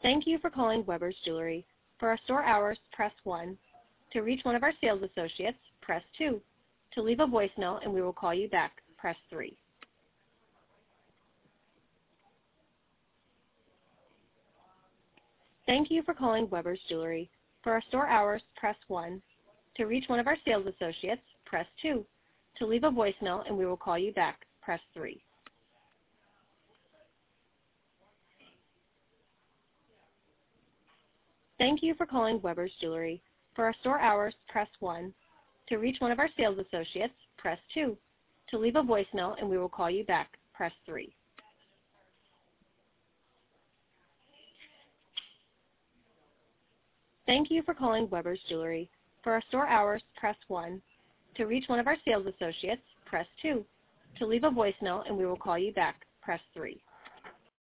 Thank you for calling Weber's Jewelry. For our store hours, press 1. To reach one of our sales associates, press 2. To leave a voicemail and we will call you back, press 3. Thank you for calling Weber's Jewelry. For our store hours, press 1. To reach one of our sales associates, press 2. To leave a voicemail and we will call you back, press 3. Thank you for calling Weber's Jewelry. For our store hours, press 1. To reach one of our sales associates, press 2. To leave a voicemail and we will call you back, press 3. Thank you for calling Weber's Jewelry. For our store hours, press 1. To reach one of our sales associates, press 2. To leave a voicemail and we will call you back, press 3.